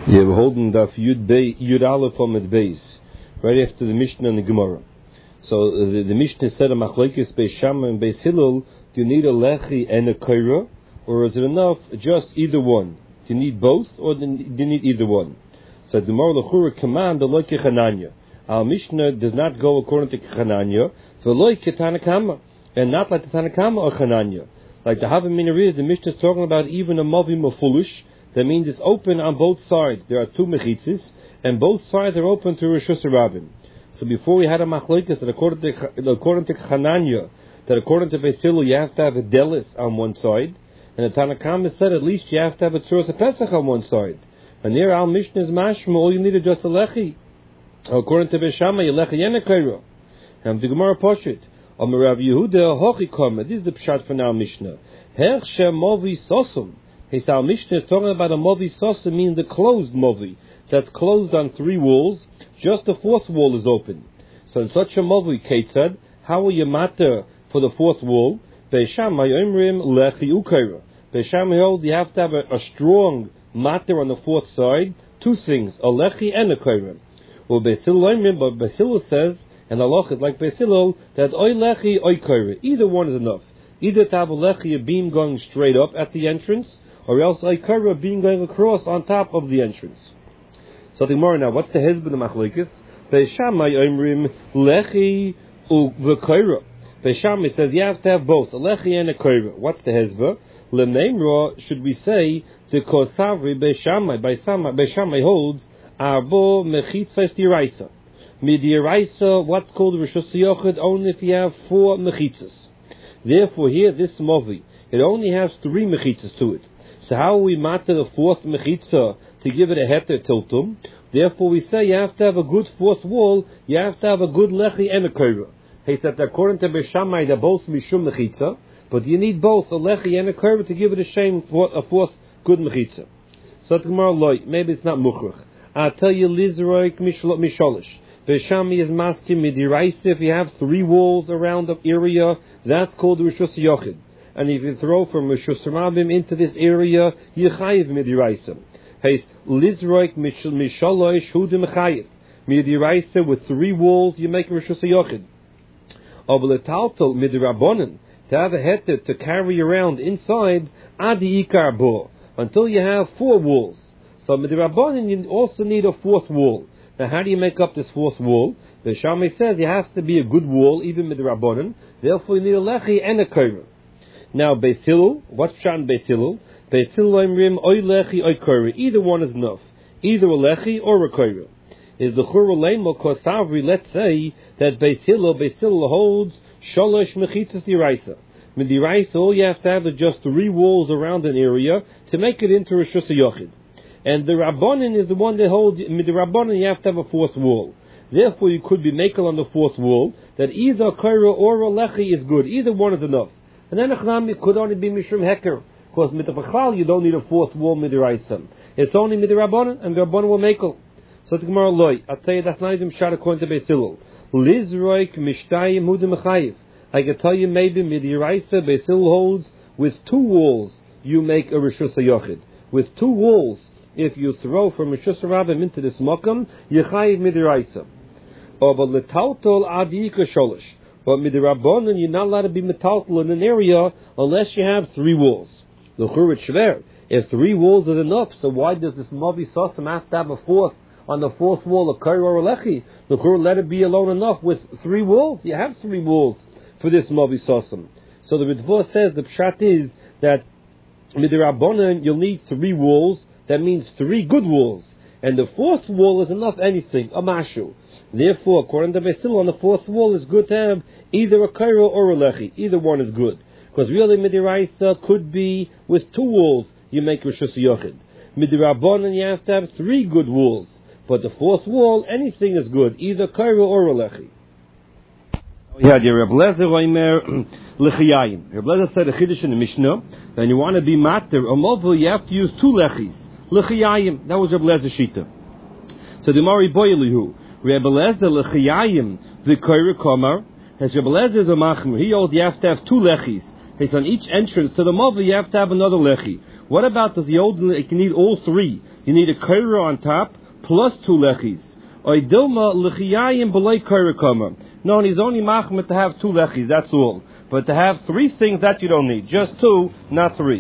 Yeah, we're holding Daf Yud Aleph from its base, right after the Mishnah and the Gemara. So the Mishnah said a machlokes Beis Shammai and Beis Hillel. Do you need a lechi and a kaira, or is it enough just either one? Do you need both, or do you need either one? So the Gemara L'chura command the loike Chananya. Our Mishnah does not go according to Chananya, for loike Tanakama, and not like the Tanakama or Chananya. Like the Havamina, the Mishnah is talking about even a Movim or foolish. That means it's open on both sides. There are two mechitzas, and both sides are open to Rishus Rabbim. So before we had a machlokes that according to Chananya, that according to Beis Hillel you have to have a delis on one side, and the Tanakama said at least you have to have a tzuras pesach on one side. And there our Mishnah is mashma, all you need is just a lechi. According to Beis Shammai, a lechi and a kaira. And the Gemara poshit, Rav Yehuda hochi kama. This is the pshat for our Mishnah. Her shem movi sosum. His our Mishnah is talking about a movi sosa, means the closed movi that's closed on three walls. Just the fourth wall is open. So in such a movi, Kate said, how will you matter for the fourth wall? Beis Shammai omrim lechi ukaira. Beis Shammai holds you have to have a strong matter on the fourth side. Two things, a lechi and a kaira. Well, Beis Hillel omrim, but Beis Hillel says, and Allah is like Beis Hillel, that oy lechi oy kaira. Either one is enough. Either to have a lechi, a beam going straight up at the entrance, or else a kaira being going across on top of the entrance. So the Gemara now, what's the hezbollah the machlokes? Beis Shammai omrim lechi u'v'kaira. Beis Shammai says you have to have both a lechi and a kaira. What's the hezbollah? L'neimra should we say the kosavri Beis Shammai? Beis Shammai holds arbo mechitzas diraisa. Midiraisa, what's called Rishus Yochid only if you have four mechitzas. Therefore, here this movi it only has three mechitzas to it. So how will we matter the fourth mechitza to give it a heter tiltum? Therefore we say you have to have a good fourth wall, you have to have a good lechi and a kaira. He said that according to Beis Shammai they're both mishum mechitza, but you need both a lechi and a kaira to give it a fourth good mechitza. So tomorrow loy, maybe it's not mukhrach. I'll tell you lizroik misholish. Beis Shammai is masking midiraisa if you have three walls around the area, that's called Rishus Yochid. And if you throw from Rishus Rabbim into this area, you chayiv midiraisa. Hey, lizroik mishalosh hudim chayiv. Midiraisa with three walls, you make Rishus Yochid. Avletaltal midirabonin, to have a heter to carry around inside adi ikar bo, until you have four walls. So midirabonin you also need a fourth wall. Now how do you make up this fourth wall? The Shammai says it has to be a good wall, even midirabonin. Therefore you need a lechi and a kaira. Now, Beis Hillel, what's pshat in Beis Hillel? Beis Hillel omrim oy lechi oy kaira. Either one is enough. Either a lechi or a kaira. Is the chura leimo kosavri, let's say that Beis Hillel holds shalosh mechitzas diraisa. With diraisa, all you have to have is just three walls around an area to make it into Rishus Yochid. And the Rabbanin is the one that holds, with the Rabbanin you have to have a fourth wall. Therefore you could be makel on the fourth wall, that either a kaira or a lechi is good. Either one is enough. And then it could only be mishum heker, because mit the you don't need a fourth wall midiraisa. It's only midirabbanan, and the rabbanan will makel. So the Gemara loy, I'll tell you that's not even shot according to Beis Hillel. Lizroik mishtayim hudim chayiv. I can tell you maybe midiraisa Beis Hillel holds with two walls you make a Rishus Yochid. With two walls, if you throw from Rishus Rabbim into this makam, you chayiv midiraisa. Or but letaltol adi sholish. But midirabbanan, you're not allowed to be metaltal in an area unless you have three walls. The churut shver. If three walls is enough, so why does this movi sosam have to have a fourth on the fourth wall of kaira or lechi? The churut let it be alone enough with three walls. You have three walls for this movi sosam. So the Ritva says the pshat is that midirabbanan you'll need three walls. That means three good walls, and the fourth wall is enough anything a mashu. Therefore, according to Beis Hillel, on the fourth wall is good to have either a kaira or a lechi. Either one is good. Because really midiraisa could be with two walls, you make Rishus Yochid. Midirabbanan, you have to have three good walls. But the fourth wall, anything is good, either kaira or a lechi. Yeah, the Reb Lezer Omer lechiyayim. Reb Lezer said a chiddush in the Mishnah, and you want to be matter, a movel, you have to use two lechis. Lechiyayim. That was Reb Lezer Shita. So the Mari Boyelihu. Rebbe Lezer lechiyayim v'koyre komar. As Rebbe Lezer is a machmer, he holds you have to have two lechis. It's on each entrance to the movel you have to have another lechi. What about does the old you can need all three You need a kaira on top plus 2 lechis. Oidilma lechiyayim b'lei kaira kama. No, and he's only machmet to have 2 lechis, that's all. But to have 3 things, that you don't need. Just 2, not 3.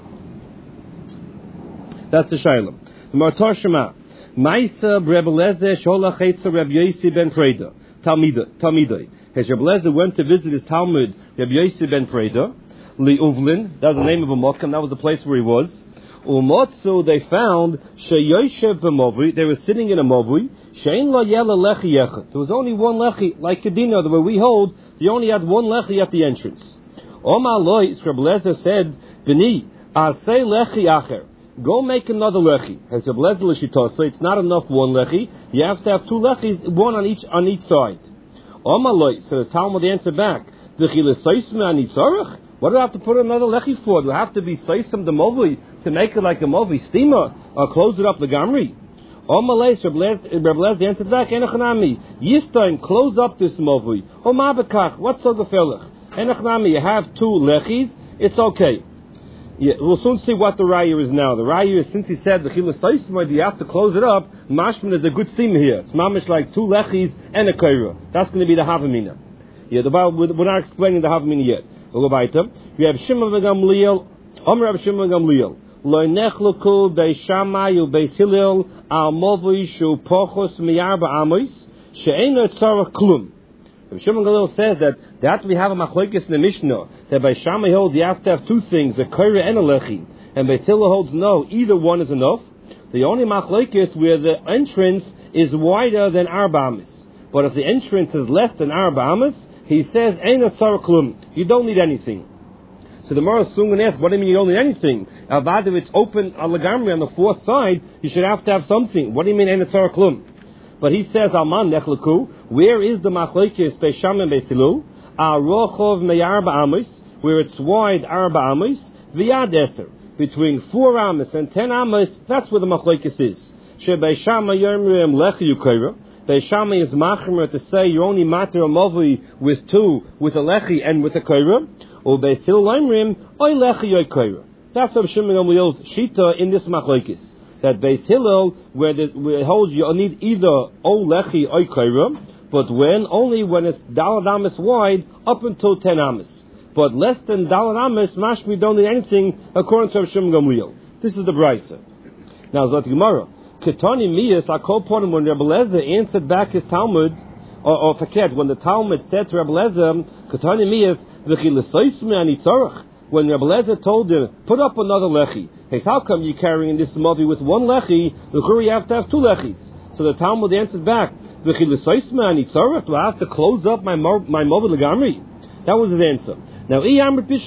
That's the Shailam. The Martar Shema. Maisa Rebbe Lezer Shola Chetza Rebbe Yossi ben Freda. Talmidai. As Rebbe Lezer went to visit his Talmud, Rebbe Yossi ben Freda, Li Uvlin, that was the name of a Mokkam, that was the place where he was. Umotzu, they found, Sheyoshev b'movri, they were sitting in a movri, Shein la yela lechi yechet. There was only one lechi, like Kedina, the way we hold, you only had one lechi at the entrance. Omar Lois, Rebbe Lezer said, B'ni, asay lechi acher. Go make another lechi. As Rebbe Lezer l'shitosa, it's not enough one lechi, you have to have 2 lechis, one on each side. Omar Lois, so the Talmud answered back, V'chi l'soisme ani tzarech? What do I have to put another lechi for? Do I have to be soisem the movli to make it like a movli steamer or close it up the gamri? Omaleis Rebbe Lezer answered back, Enochanami, Yistain, close up this movli. Omabekach, what's so gefährlich? Enochanami, you have 2 lechis, it's okay. Yeah, we'll soon see what the raya is now. The raya is, since he said the chilas soisem, you have to close it up, mashman is a good steamer here. It's mamish like 2 lechis and a kaira. That's going to be the havamina. Yeah, the Bible, we're not explaining the havamina yet. We'll go weiter. We have Shimon ben Gamliel. Omer Rav Shimon ben Gamliel. Lo nechluku bei Shammai u bei Hillel al movui shu pochos miyarba amos she'eino tzarech klum. Rav Shimon ben Gamliel says that we have a machlokes in the Mishnah that by Shammai holds you have to have 2 things, a kaira and a lechi, and by Hillel holds no, either one is enough. The only machlokes where the entrance is wider than arba amos, but if the entrance is less than arba amos, he says, Eina tzarech klum. You don't need anything. So the Gemara is soon going to ask, what do you mean you don't need anything? Avad, if it's open alagamri on the 4th side, you should have to have something. What do you mean Eina tzarech klum? But he says, Alman nechleku, where is the machlokes bei Shammai and bei Hillel? Arochov meyarba amos, where it's wide arba amos, v'yad eser, between 4 amos and 10 amos, that's where the machlokes is. She bei Shammai yomrim lechi yukaira. Bei Shammai is machmer to say you only matter a movli with 2, with a lechi and with a kaira, or bei Hillel limrim oy lechi oy kaira. That's Rav Shimon ben Gamliel's shita in this machlokes. That bei Hillel, where it holds you need either o lechi oy kaira, but only when it's dalad amos wide up until 10 amos. But less than dalad amos, mashmi don't need anything according to Rav Shimon ben Gamliel. This is the brisa. Now Zot Gemara. Ketani Miyas, I call upon him when Rebbe Lezer answered back his Talmud, or forget, when the Talmud said to Rebbe Lezer, Ketani Miyas, V'chi l'soisme ani tzarech, when Rebbe Lezer told him, put up another lechi. Hey, how come you're carrying this movie with 1 lechi, you have to have 2 lechis? So the Talmud answered back, V'chi l'soisme ani tzarech, do I have to close up my movie legamri? That was his answer. Now, if you're going to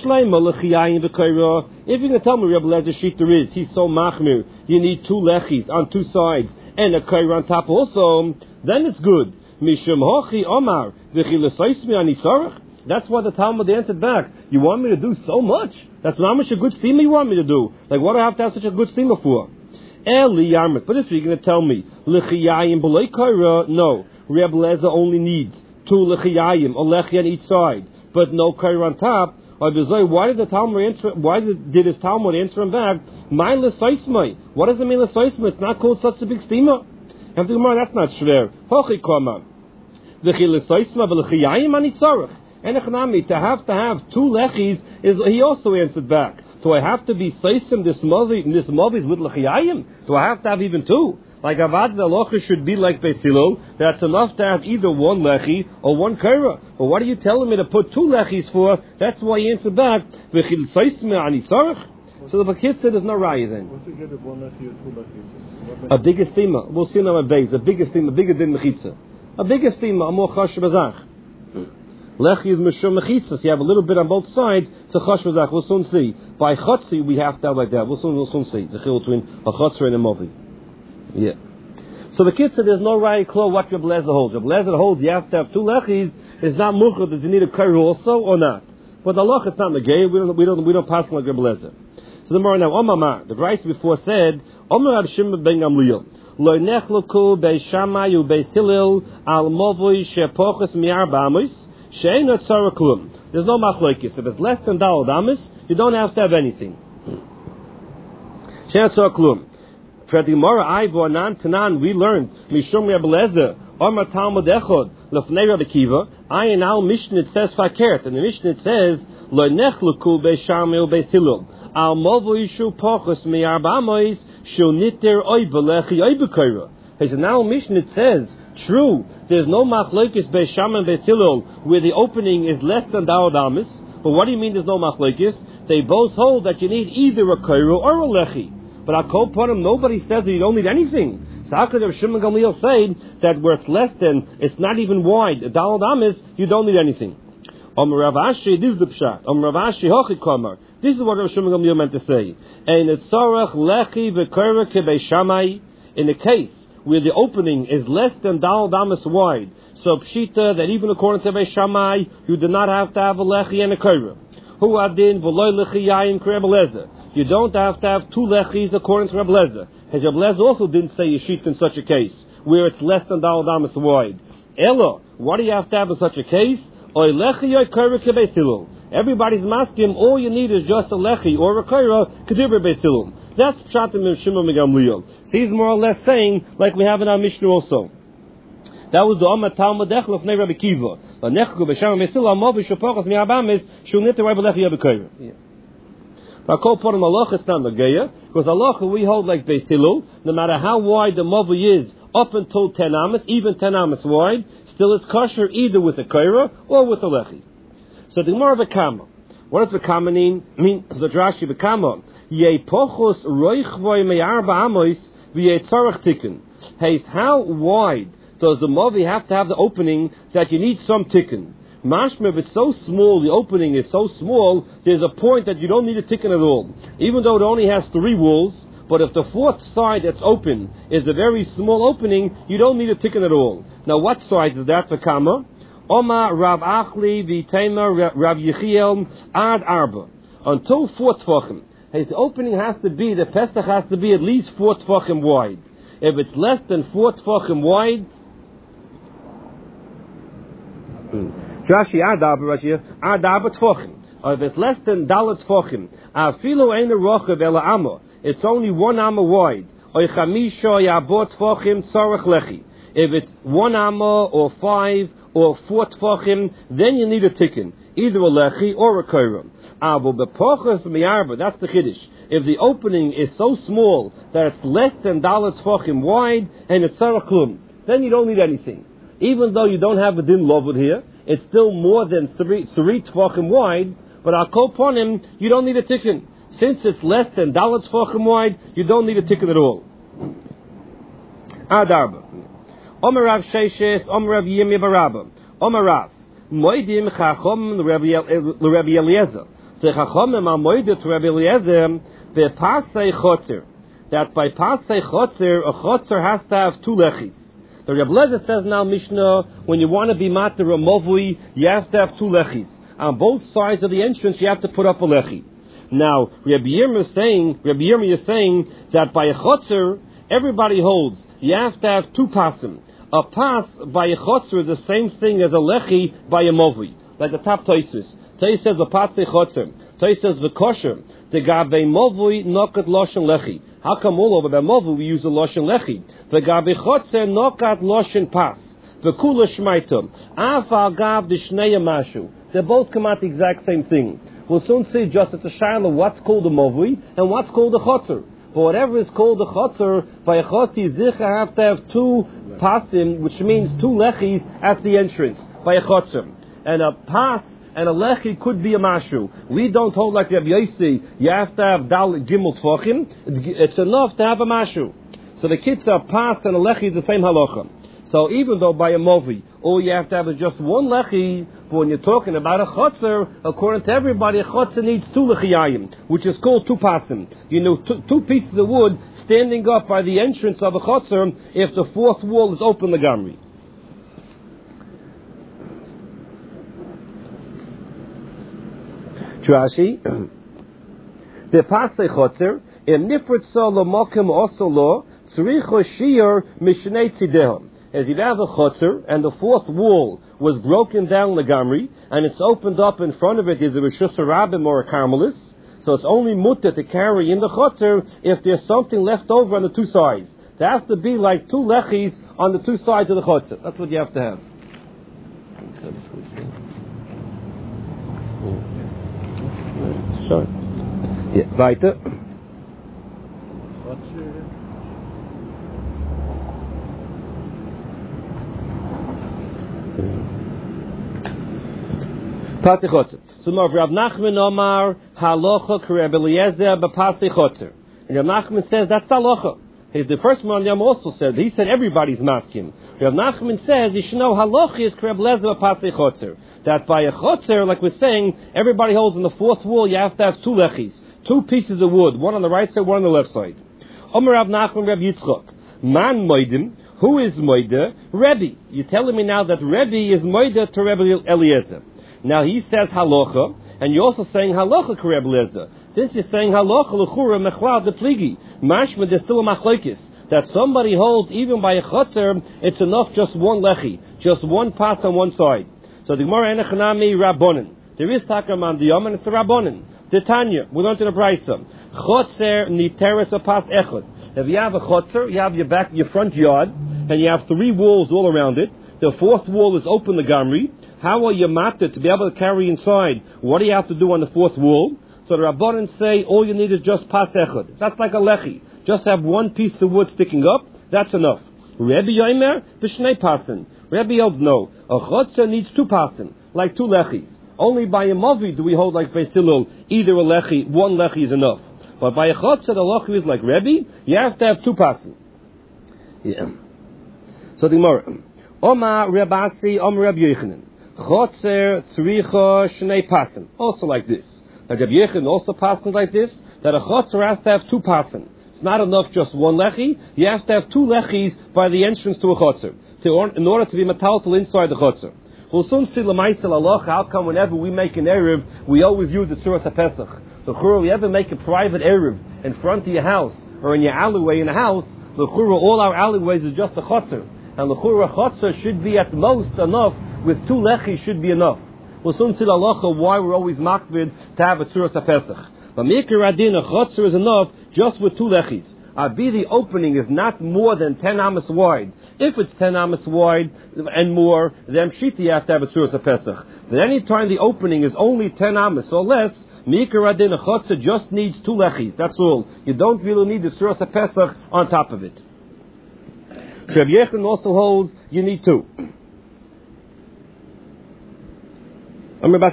tell me Rebbe Lezer shita is, he's so machmir, you need 2 lechis on 2 sides, and a kaira on top also, then it's good. Mishum hochi omar, v'chi l'soisme ani tzarech. That's what the Talmud answered back. You want me to do so much? That's not much a good steamer you want me to do. Like, what do I have to have such a good steamer for? Eli yarmit. But if you're going to tell me, l'chiyayim b'lei kaira, no. Rebbe Lezer only needs 2 l'chiyayim, a lechi on each side, but no kaira on top. Why did the Talmud answer? Did his Talmud answer him back? My l'soismai. What does it mean l'soismai? It's not called such a big steamer. And the Gemara, that's not shver. Hochi kama. V'chi l'soismai v'l'chiyayim ani tzarech. And to have 2 lechis is. He also answered back. Do I have to be soisim this movie with l'chiyayim? Do I have to have even 2? Like Avad the Locha should be like Beis Hillel, that's enough to have either 1 lechi or 1 kaira. But what are you telling me to put 2 lechis for? That's why he answered back, so the Bakit said there's no raya then. What's the good of 1 lechi or 2 lechis? A bigger steamer. We'll see now a base. A bigger steamer, bigger than mechitza. A bigger steamer, a more chosh bazach. Lechi is meshum mechitza, so you have a little bit on both sides, it's a chosh bazach. We'll soon see. By chotzi we have to have like that. We'll soon see. The chil between a chotzer and a movi. Yeah. So the kid said there's no raya klo what Rebbe Lezer holds. Rebbe Lezer holds you have to have 2 lechis. It's not muchar. Does you need a kaira also or not? But the loch it's not negay. We don't pass like Rebbe Lezer. So the more now Omar, the Rice before said Omar Rav Shimon ben Gamliel lo nechluku bei Shammai u bei Hillel al movui shepochus mi'arba amos she'eino tzarech klum. There's no machlokes. If it's less than dalad amos, you don't have to have anything. She'eino tzarech klum. For the Gemara, Aivo Anan Tanan, we learned Mishum Rebbe Lezer, Omar Talmud Echod, Lefnei Rabbi Kiva. Ayin Al Mishnah, it says Fakert, and the Mishnah it says Lo Nechluku Beishamil Beisilul Al Movo Yishu Pochus Mi'arbamois Shul Niter Oiva Lechi Oiva Kaira. He said, now Mishnah it says, true, there's no machlokes Beisham and Beisilul where the opening is less than Dal Damis. But what do you mean there's no machlokes? They both hold that you need either a Kaira or a Lechi. But I'll call upon him, nobody says that you don't need anything. So how could Shimon Gamliel say that where it's less than, it's not even wide, a Dal Damis, you don't need anything? Rav Ashi, this is the pshat. Rav Ashi hochi kamar. This is what Rav Shimon Gamliel meant to say. And it's tzarech lechi v'kaira kebei shamai. In a case where the opening is less than Dal Damis wide, so pshita that even according to Bei Shammai, you do not have to have a lechi and a kaira. Hu adin v'loy lechi yayin k'Rebbe Lezer. You don't have to have two lechis according to Rebbe Lezer. As Rebbe Lezer also didn't say yeshit in such a case where it's less than Dal Damis wide. Ella, what do you have to have in such a case? Oy lechi oy kaira k'Bei Silul. Everybody's masking. All you need is just a lechi or a kaira k'Dibur Bei Silul. That's pshat in Shimon Gamliel. So he's more or less saying, like we have in our Mishnah also. That was the Omar Talmud Echel of Rabbi Kiva. But Nechku B'Shem Mesil Amovi Shopachos Mi'abamis Shul Niter Rabbi Lechi Yabekayra. But I call upon him Allah is not Nagaya, because Allah we hold like Beisilul, no matter how wide the Movi is, up until 10 amas, even 10 amas wide, still it's kosher either with a Kaira or with a Lechi. So the Gemara V'Kama. What does V'Kama mean? Zadrashi V'Kama. Ye pochos roichvoy me'arba amos v'ye tzarech tikkun. Hey, how wide does the Movi have to have the opening that you need some tikkun? Mashma, if it's so small, the opening is so small, there's a point that you don't need a tikkun at all. Even though it only has 3 walls, but if the fourth side that's open is a very small opening, you don't need a tikkun at all. Now, what size is that for Kama? Oma Rav Achli v'Tema Rav Yechiel Ad Arba. Until 4 tfachim. His opening has to be, the Pesach has to be at least 4 tfachim wide. If it's less than 4 tfachim wide, Rashi Adab tfachim. Or if it's less than Dalet tfachim, Afilu Ein Rochav Ela Amma. It's only 1 amma wide. Oy Chamisha Yabot tfachim Tzarech Lechi. If it's 1 amma or 5 or 4 tfachim, then you need a tikkun, either a lechi or a kaira. Avo bepochas mi'arba, that's the chiddush. If the opening is so small that it's less than dalet tfachim wide and it's tzarech klum, then you don't need anything. Even though you don't have a din lovud here, it's still more than 3 tfachim wide. But I'll call upon him, you don't need a tikkun. Since it's less than dalet tfachim wide, you don't need a tikkun at all. Adarba. Omer Rav Sheshes, Omer Rav Yirmiyah Barabba, Omer Rav, Moedim Chachom l'Rebbe Eliezer. The Chachomim are moedim to Rebbe Eliezer, the Pasei Chotzer. That by Pasei Chotzer, a Chotzer has to have 2 lechis. The Rebbe Eliezer says now Mishnah, when you want to be mater a movui, you have to have 2 lechis. On both sides of the entrance, you have to put up a lechi. Now, Rebbe Yirmiyah is saying that by a Chotzer, everybody holds you have to have 2 pasim. A pas by a chotzer is the same thing as a lechi by a movi. Like the top Toisus. Toisus says the pasei chotzer. Toisus says the kosher. The gabe movi nokat loshen lechi. How come all over by movi we use the loshen lechi? The gabe chotzer nokat loshen pas. The kula shmaitum. Afal gav the shneya mashu. They both come out the exact same thing. We'll soon see just at the shiloh what's called the movi and what's called the chotzer. But whatever is called the chotzer, by a chotzi zicha have to have 2 pasim, which means 2 lechis at the entrance, by a chotzer. And a pas and a lechi could be a mashu. We don't hold like Rabbi Yossi, you have to have dal gimel tfachim. It's enough to have a mashu. So the kitzah, pas and a lechi is the same halacha. So even though by a movi, all you have to have is just 1 lechi, but when you're talking about a chotzer, according to everybody, a chotzer needs 2 lechiyayim, which is called 2 pasim. You know, 2 pieces of wood standing up by the entrance of a chotzer if the 4th wall is open legamri. Rashi, the pasei chotzer im nifrit so lo mokem also lo tzricho shiur mishnei tzidehom. As you have a chotzer and the 4th wall was broken down legamri and it's opened up in front of it is a Rishus Rabbim or a Carmelis, So it's only mutter to carry in the chotzer if there's something left over on the two sides. There has to be like two lechis on the two sides of the chotzer. That's what you have to have. Sure. Yeah, weiter. Pasi chotzer. So now Rav Nachman Omar halacha k'Reb Eliezer b'pasi chotzer. And Rav Nachman says that's halacha. The first one also said, he said everybody's masking. Rav Nachman says you should know halacha is k'Reb Eliezer b'pasi chotzer. That by a chotzer, like we're saying, everybody holds in the fourth wall, you have to have two lechis, two pieces of wood, one on the right side, one on the left side. Omer Rav Nachman Reb Yitzchok. Man moedim. Who is moide? Rebbe. You're telling me now that Rebbe is moide to Rebbe Eliezer. Now he says halacha, and you're also saying halacha k'Reb Eliezer. Since you're saying halacha l'chura mechlad the pligi, mashma there's still a machlokes that somebody holds even by a chotzer, it's enough just one lechi, just one pass on one side. So the Gemara enechanami rabbonin. There is takaman diyam and it's the rabbonin. The Tanya, we learned in the Brayso. Chotzer niteres a pas echad. If you have a chotzer, you have your front yard, and you have three walls all around it. The fourth wall is open the gamri. How are you mapped to be able to carry inside? What do you have to do on the fourth wall? So the Rabbanan say all you need is just pas echad. That's like a lechi. Just have one piece of wood sticking up. That's enough. Rebbe Yomer b'shnei pasin. Rebbe holds no. A chotzer needs two pasin, like two lechis. Only by a mavi do we hold like Beis Hillel, either a lechi, one lechi is enough. But by a chotzer, the lechi is like Rebbe, you have to have two pasin. Yeah. So the Gemara, Omar Rebasi, Omar Reb Yochanan. Chotzer tzricha shnei pasin. Also like this. Like Reb Yochanan also pasin like this, that a chotzer has to have two pasin. It's not enough just one lechi, you have to have two lechis by the entrance to a chotzer, in order to be metaltal inside the chotzer. We'll soon see l'maisel aloch. How come whenever we make an eruv, we always use the tzuras haPesach? The chura, we ever make a private eruv in front of your house or in your alleyway in the house, the chura, all our alleyways is just a chotzer, and the chura chotzer should be at most enough. With two lechis should be enough. We'll soon see l'alacha why we're always makbid to have a tzuras haPesach. But mikra adin a chotzer is enough just with two lechis. The opening is not more than 10 amas wide. If it's 10 amas wide and more, then pshita you have to have a tzuras haPesach. But any time the opening is only 10 amas or less, mikra adin a chotzer just needs two lechis. That's all. You don't really need the tzuras haPesach on top of it. Reb Yochanan also holds you need two. Is it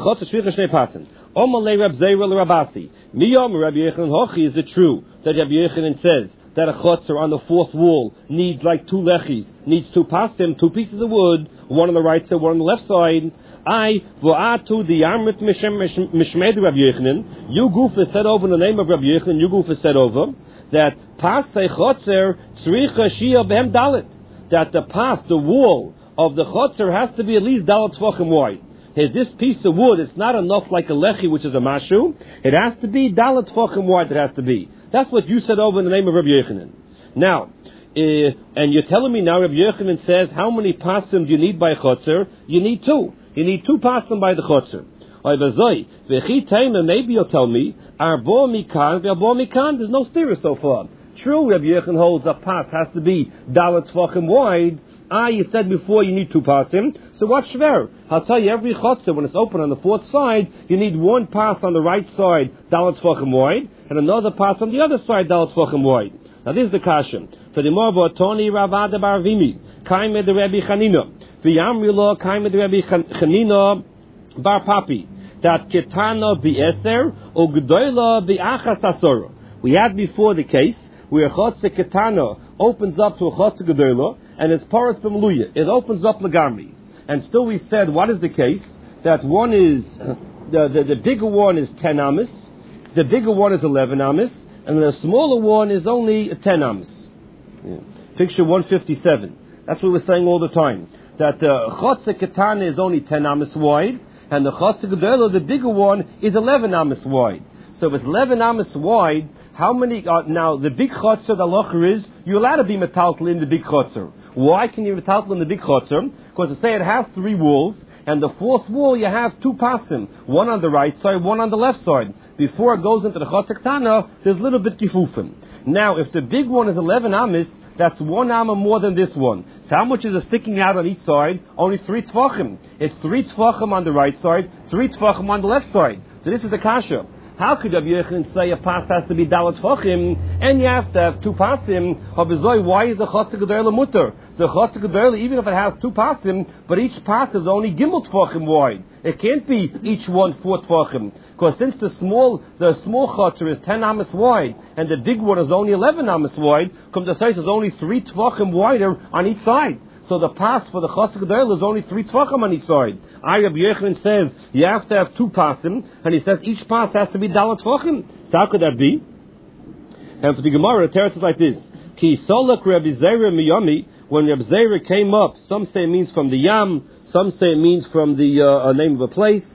true that Rabbi Yochanan says that a chotzer on the fourth wall needs like two lechis, needs two pasim, two pieces of wood, one on the right side, one on the left side? You goof is said over in the name of Rabbi Yochanan, you goof is said over that pasei chotzer tzricha shia behem dalet, that the wall of the chotzer has to be at least dalet tvachim wide. This piece of wood, it's not enough like a lechi, which is a mashu. It has to be dalet tvachim wide. It has to be. That's what you said over in the name of Rabbi Yochanan. Now, and you're telling me now Rabbi Yochanan says how many pasim do you need by a chotzer? You need two. You need two pasim by the chotzer. Maybe you'll tell me arbo mikan. There's no stira so far. True, Rabbi Yochanan holds a pas has to be dalet tvachim wide. You said before you need two pasim. So what's shver? I'll tell you, every chotzer, when it's open on the fourth side, you need one pass on the right side, dalet tvachim wide, and another pass on the other side, dalet tvachim wide. Now this is the kasha. For the Morbo Tony Ravada Barvimi, Kaime the Rebbe Chanina, V'yamrilo Kaime the Rebbe Chanina Bar Papi, that Ketana B'eser or G'doyla B'achas Asoro. We had before the case where chotzer Ketana opens up to a chotzer G'doyla, and it's paras b'meluya. It opens up legamri. And still we said, what is the case? That one is, the bigger one is 10 amas, the bigger one is 11 amas, and the smaller one is only 10 amas. Yeah. Picture 157. That's what we're saying all the time. That the chotzer ketana is only 10 amas wide, and the chotzer gedela, the bigger one, is 11 amas wide. So if it's 11 amas wide, how many, now the big chotzer, the locher is, you're allowed to be metaltal in the big chotzer. Why can you metaltal in the big chotzer? Because to say it has three walls, and the fourth wall you have two pasim, one on the right side, one on the left side. before it goes into the Chotzer Ktana, there's a little bit kifufim. Now, if the big one is 11 amis, that's 1 amma more than this one. So how much is it sticking out on each side? Only 3 tfachim. It's 3 tfachim on the right side, 3 tfachim on the left side. So this is the kasha. How could Rabbi Yochanan say a pas has to be dalat tfachim, and you have to have 2 pasim? Why is the Chotzer Gedolah mutter? The Chotzer Gedolah, even if it has 2 pasim, but each pas is only gimel tfachim wide. It can't be each one 4 tfachim. Because since the small Chotzer is 10 amas wide, and the big one is only 11 amas wide, come to say it's only 3 tfachim wider on each side. So the pas for the Chotzer Gedolah is only 3 tfachim on each side. Rabbi Yochanan says you have to have 2 pasim, and he says each pas has to be dalat tfachim. So how could that be? And for the Gemara, the teretz is like this: Ki solak Rabbi Zera miyami. When Rabbi Zera came up, some say it means from the Yam, some say it means from the name of a place.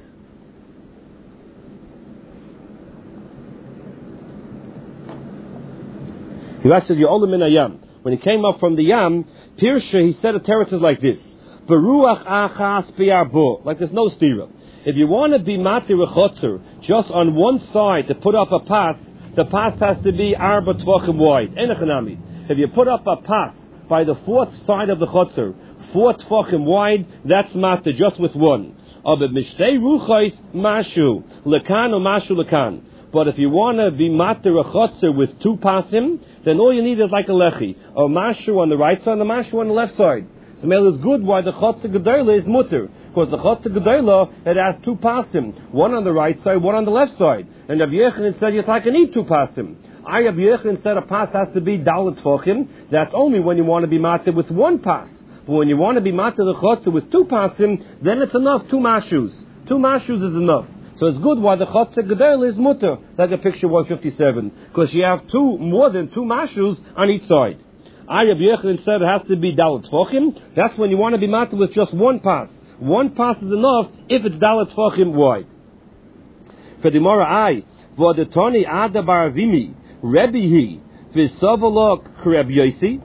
He says Yo'olim min Yam. When he came up from the Yam, Pirsha, he said a teretz is like this: Beruach achas bi'arbo. Like there's no stira. If you want to be matir a chotzer just on one side to put up a pas, the pas has to be arba tvachim wide. Enochanami. If you put up a pas by the 4th side of the chotzer, 4 tvachim wide, that's matir just with one. But mishtei ruchais mashu lekan or mashu lekan. But if you want to be matir a chotzer with 2 pasim, then all you need is like a lechi, or mashu on the right side and a mashu on the left side. So Mel is good why the Chotzer Gedolah is mutter. Because the Chotzer Gedolah, it has 2 pasim, one on the right side, one on the left side. And Rabbi Yochanan said you need 2 pasim. Rabbi Yochanan said a pas has to be dalat tfachim. That's only when you want to be matir with 1 pas. But when you want to be matir the Chotzer with 2 pasim, then it's enough 2 mashus. 2 mashus is enough. So it's good why the Chotzer Gedolah is mutter, like the picture 157, because you have more than 2 mashus on each side. Rabbi Yochanan said it has to be dalat tfachim. That's when you want to be matir with just 1 pas. 1 pas is enough if it's dalat tfachim wide. For the Mora v'adatoni ada baravimi Rebbe v'savalok Rabbi Yosi.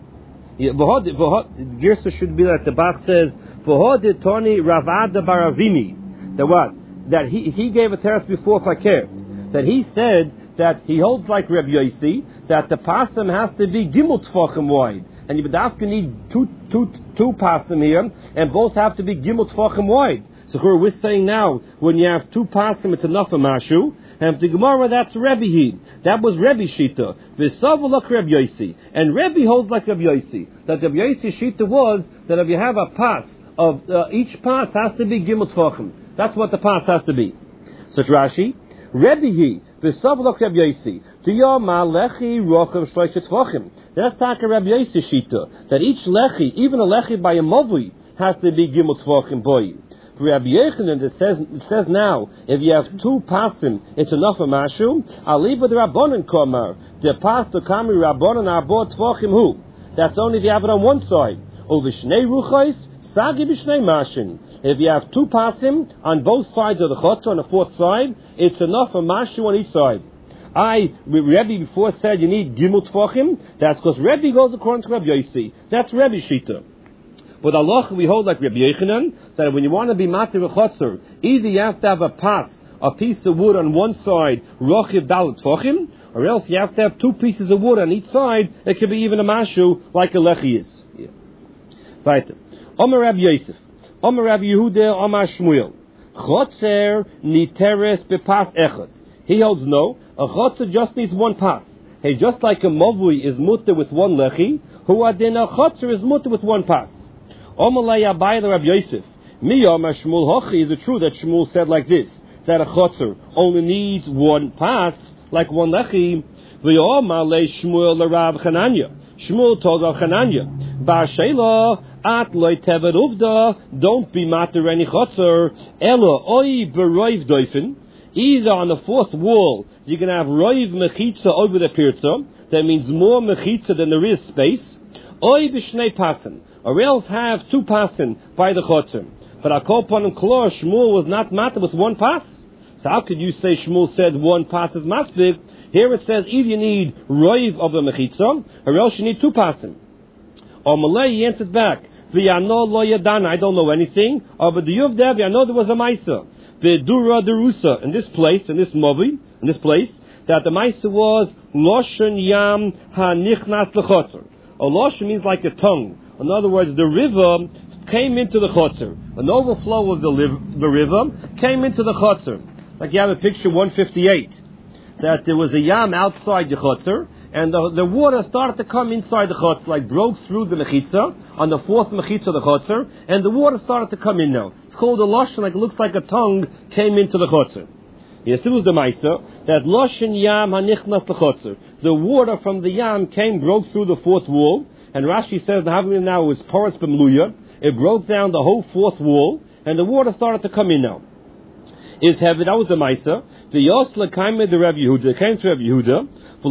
Girsa should be like the Bach says v'adatoni ravada baravimi. That what? That he gave a teretz before Fakir. That he said that he holds like Rabbi Yosi, that the pasim has to be gimel tfachim wide, and you would need two pasim here, and both have to be gimel tfachim wide. So we're saying now, when you have 2 pasim, it's enough for mashu. And the Gemara, that's Rebbe. That was Rebbe Shita. V'savalok Rabbi Yosi, and Rebbe holds like Rabbi Yosi. That Rabbi Yosi Shita was that if you have a pas of each pas has to be gimel tfachim. That's what the pas has to be. So Rashi, Rebbe. Let's talk a Rabbi Yosi shita that each lechi, even a lechi by a mavui, has to be gimel tvachim boy. For Rabbi Yochanan, it says now, if you have 2 pasim, it's enough for mashu. Aliba the rabbanon kamar the pas to kami rabbanon arbo tvachim hu. That's only if you have it on one side. Uvishnei ruchais sagi b'shnei mashin. If you have 2 pasim on both sides of the chotzer on the 4th side, it's enough for mashu on each side. Rebbe before said you need gimel tfachim. That's because Rebbe goes according to Rabbi Yosi. That's Rebbe shita. But Allah we hold like Rabbi Yochanan that when you want to be matir a chotzer, either you have to have a piece of wood on one side, rochiv dalat tfachim, or else you have to have 2 pieces of wood on each side. It could be even a mashu like a lechi is. Right. Omer Rabbi Yosef. Omer Rabbi Yehuda, Omer Shmuel. Chotzer niteres bepas echad. He holds no. A chotzer just needs 1 pas. Hey, just like a mavui is mutter with 1 lechi, who adin a chotzer is mutter with 1 pas. Omer le'yabai Rabbi Yosef. Mi Omer Shmuel hochi. Is it true that Shmuel said like this, that a chotzer only needs 1 pas, like 1 lechi? V'yomer le Shmuel l'Rav Chananya. Shmuel told Rav Chananya, Bar Sheila, at loy tevet uvda, don't be matir any chotzer, ela oi beroiv doifen. Either on the 4th wall, you can have roiv mechitza over the pirza, that means more mechitza than there is space, oi b'shnei pasen, or else have 2 pasen by the chotzer. But Akopon and Klor, Shmuel was not matir with 1 pas. So how could you say Shmuel said 1 pas is masbig? Here it says either you need roiv of the mechitza, or else you need 2 pasen. Or Malay, he answered back, V'yano lo yadana, I don't know anything. But the Yuvdev, I know there was a Maisa. The Dura Derusa, in this place, in this Movi, in this place, that the Maisa was Loshen Yam HaNichnas L'Chotzer. A Loshen means like a tongue. In other words, the river came into the Chotzer. An overflow of the river came into the Chotzer. Like you have a picture 158, that there was a Yam outside the Chotzer, and the water started to come inside the Chotzer, like broke through the Mechitza, on the fourth Mechitza of the Chotzer, and the water started to come in now. It's called a Loshen, like it looks like a tongue came into the Chotzer. Yes, it was the Maisa, that Loshen Yam HaNichnas L'Chotzer. The water from the Yam broke through the fourth wall, and Rashi says the Havamim now was Poros B'Mluya. It broke down the whole fourth wall, and the water started to come in now. Is heavy, that was the Maisa. The Yosla came to Rabbi Yehuda, came to Rabbi Yehuda,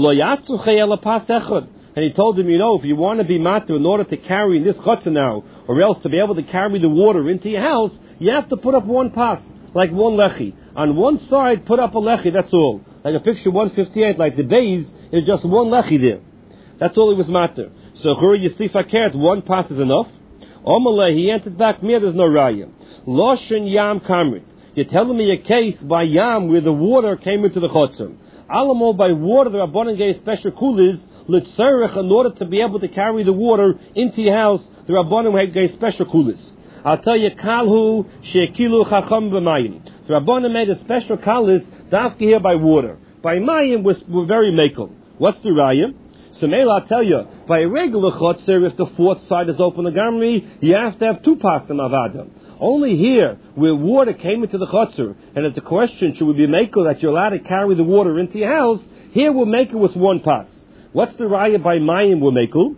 and he told him, if you want to be matter in order to carry in this chutzah now, or else to be able to carry the water into your house, you have to put up one pas, like one lechi. On one side, put up a lechi, that's all. Like a picture 158, like the bays, is just one lechi there. That's all it was matter. So, you see, one pas is enough. Omaleh, he answered back, there's no raya. Loshen Yam Kamrit. You're telling me a case by Yam where the water came into the chutzah. Alamo, by water, the Rabbanan gave special coolers, Litzerech, in order to be able to carry the water into your house, the Rabbanan gave special coolers. I'll tell you, Kalhu, Shekilu Chacham B'mayim. The Rabbanan made a special coolers, dafke here by water. By Mayim, we're very makel. What's the raya? So Mela, I'll tell you, by a regular chotzer, if the fourth side is open to Gamri, you have to have two pasim avada. Only here, where water came into the chotzer, and it's a question, should we be makel that you're allowed to carry the water into your house? Here we'll make it with one pas. What's the raya by Mayim we'll makel?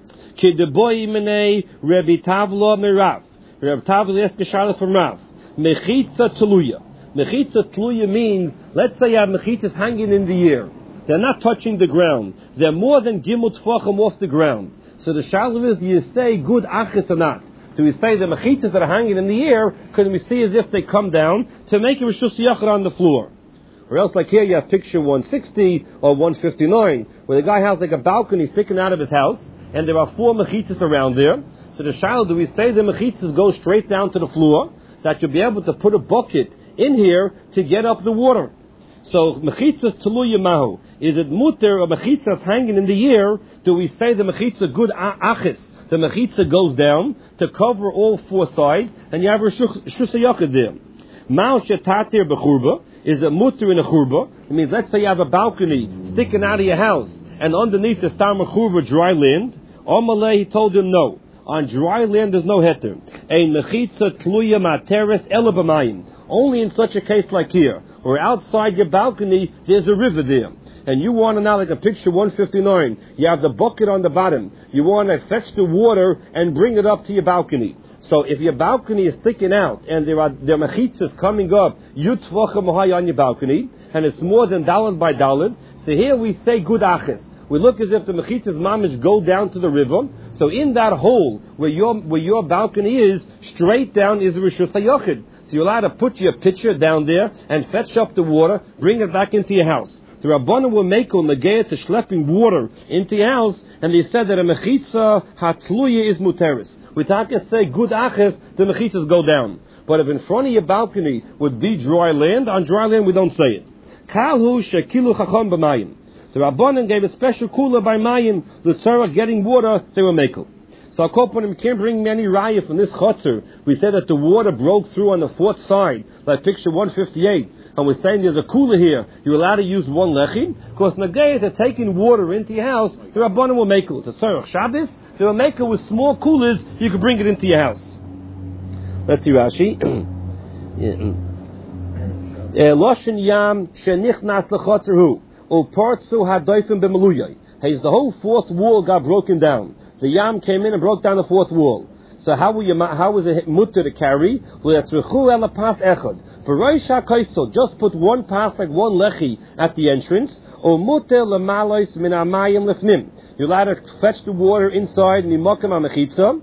Kideboy Menei Rebbe Tavlo Merav. Rebbe Tavlo asked Geshala from Rav. Mechitza Tluya. Mechitza Tluya means, let's say you have mechitzas hanging in the air. They're not touching the ground. They're more than gimel tfachim off the ground. So the shalom is, do you say good achis or not? Do we say the mechitzas that are hanging in the air, can we see as if they come down to make a rishus yachar on the floor? Or else like here you have picture 160 or 159, where the guy has like a balcony sticking out of his house, and there are 4 mechitzas around there. So the shalom, do we say the mechitzas go straight down to the floor, that you'll be able to put a bucket in here to get up the water? So, mechitzas tluya mahu. Is it muter or mechitzas hanging in the air? Do we say the mechitza good achis? The mechitza goes down to cover all 4 sides, and you have a shusayakad there. Ma'u shetatir b'churba. Is it muter in a churba? It means, let's say you have a balcony sticking out of your house, and underneath the stam churba, dry land. Omalei, he told him no. On dry land, there's no heter. Ein mechitza tluya materes ela b'mayim. Only in such a case like here, or outside your balcony, there's a river there. And you want to now, like a picture 159, you have the bucket on the bottom. You want to fetch the water and bring it up to your balcony. So if your balcony is sticking out, and there are mechitzas coming up, yutvacha mahai on your balcony, and it's more than dalad by dalad, so here we say good achis. We look as if the mechitzas mamish go down to the river. So in that hole where your balcony is, straight down is rishus hayochid. So you're allowed to put your pitcher down there and fetch up the water, bring it back into your house. The Rabbanan will make on the gate to schlepping water into your house, and they said that a mechitza hatluya is muteris. We can't say good aches, the mechitzas go down. But if in front of your balcony would be dry land, on dry land we don't say it. Kalhu shekilu chacham b'mayim. The Rabbanan gave a special cooler by mayim, the tzara getting water, they were makel. So I'll call him, can't bring many raya from this chotzer. We said that the water broke through on the 4th side, like picture 158. And we're saying there's a cooler here. You're allowed to use one lechi. Because nagayat are taking water into your house, the Rabbanan will make it. It's a tzarech Shabbos. They will make it with small coolers. You can bring it into your house. Let's see Rashi. Loshen Yam shenichnas lechotzer hu upartzu hadoifim b'meluyay. Hey, the whole 4th wall got broken down. The Yam came in and broke down the 4th wall. So how was it mutter to carry? Just put one pass, like one lechi, at the entrance. Or mutter lemalois min amayim lefnim. You're allowed to fetch the water inside and yimakam amechitza.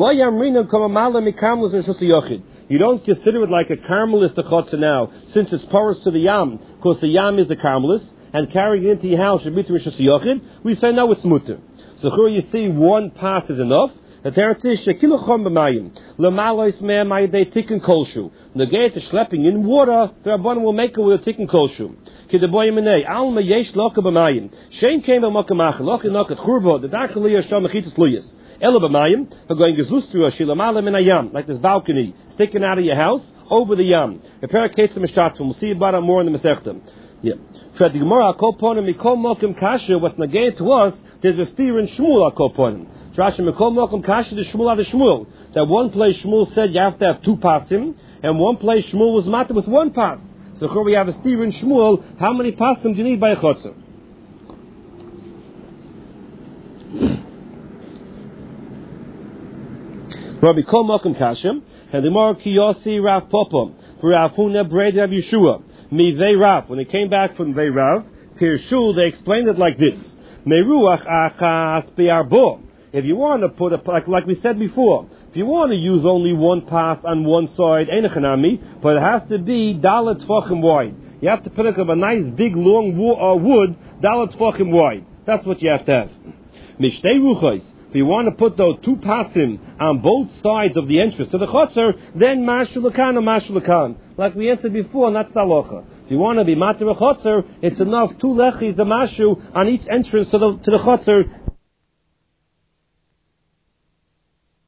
You don't consider it like a carmelist chotzer now, since it's porous to the Yam, because the Yam is the carmelist, and carrying it into your house should be to Rishus Yochid. We say no, it's mutter. So here you see one pass is enough. The teretz is shekilu chom b'mayim lemalois mei mayidei tikkun kolshu. Negate the schlepping in water, the Rabbanan will make it with a tikkun kolshu. Kideboy Minay, Alma Yesh Loka Bamayim. Shane came a Mokamach, Loka Nokat Churbo, the Dakhaliya Shamachitas Luyas. Ela Bamayim, are going Gazustru, Shilamala Minayam, like this balcony, sticking out of your house, over the Yam. A pair of cases Mishtatum, we'll see about it more in the Masechta. Yeah. For the Gemara, Koponim, Mikol Mokim Kasha, what's negated to us, there's a steer in Shmuel, Koponim. Rashi Mikol Mokim Kasha, the Shmuel, the Shmuel. That one place Shmuel said you have to have two pasim, and one place Shmuel was matter with one pas. So here we have a steer in Shmuel. How many pasim do you need by a chotzer? Rabbi Kol Mokum Kashim, and the more Kiyosi Rav Popom, for Rav Huna Breid Rav Yeshua, Mi Vei Rav. When they came back from Vei Rav, Pirshul, they explained it like this: Meruach Achas Be'arbo. If you want to put like we said before, if you want to use only one pass on one side, Einachanami, but it has to be Dalet Tfachim wide. You have to put up a nice big long wood, Dalet Tfachim wide. That's what you have to have. Mishtei Ruchos. If you want to put those two pasim on both sides of the entrance to the chotzer, then Mashulakan or Mashulakan. Like we answered before, and that's the halacha. If you want to be matir a chotzer, it's enough two lechis a mashu on each entrance to the chotzer,